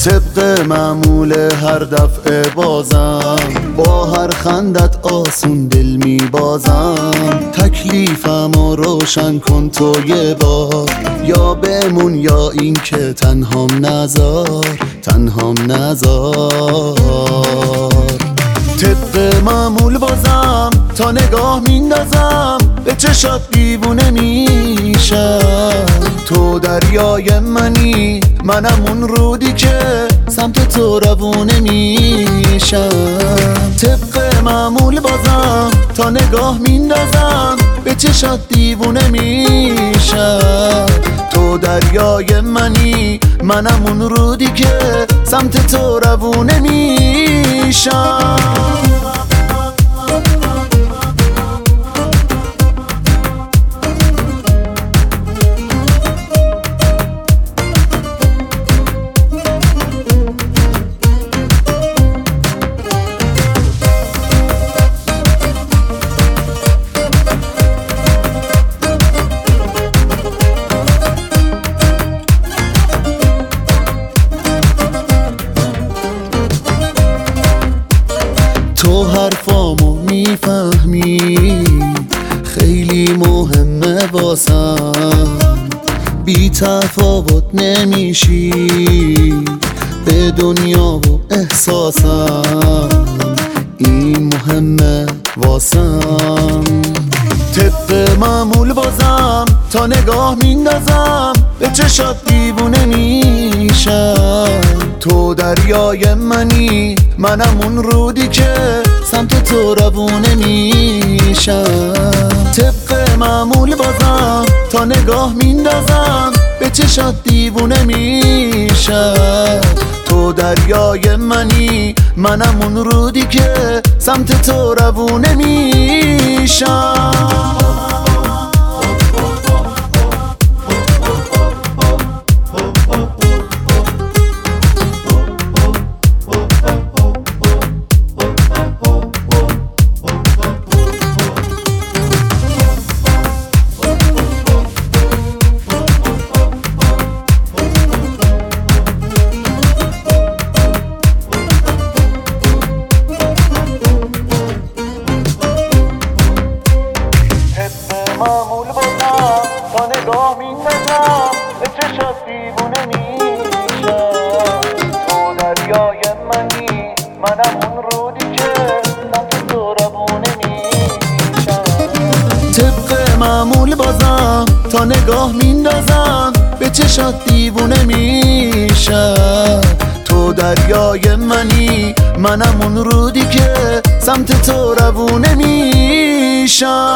طبق معمول هر دفعه بازم، با هر خندت آسون دل می بازم. تکلیفمو روشن کن تو یه بار، یا بمون یا این که تنهام نذار، تنهام نذار. طبق معمول بازم تا نگاه میندازم، به چشات دیوونه میشم. تو دریای منی، منم اون رودی که سمت تو روونه میشم. طبق معمول بازم تا نگاه میندازم، به چشات دیوونه میشم. تو دریای منی، منم اون رودی که سمت تو روونه میشم. تو حرفامو میفهمی، خیلی مهمه واسم. بی تفاوت نمیشی به دنیا و احساسم، این مهمه واسم. طبق معمول بازم تا نگاه میندازم، به چشات دیوونه میشم. تو دریای منی، منم اون رودی که سمت تو روونه میشم. طبق معمول بازم تا نگاه میندازم، به چشات دیوونه میشم. تو دریای منی، منم اون رودی که سمت تو روونه میشم. معمول بازم تا نگاه میندازم، به چشات دیوونه میشم. تو دریای منی، منم اون رودی که سمت تو روونه میشم. طبق معمول بازم تا نگاه میندازم، به چشات دیوونه میشم. تو دریای منی، منم اون رودی که سمت تو روونه میشم.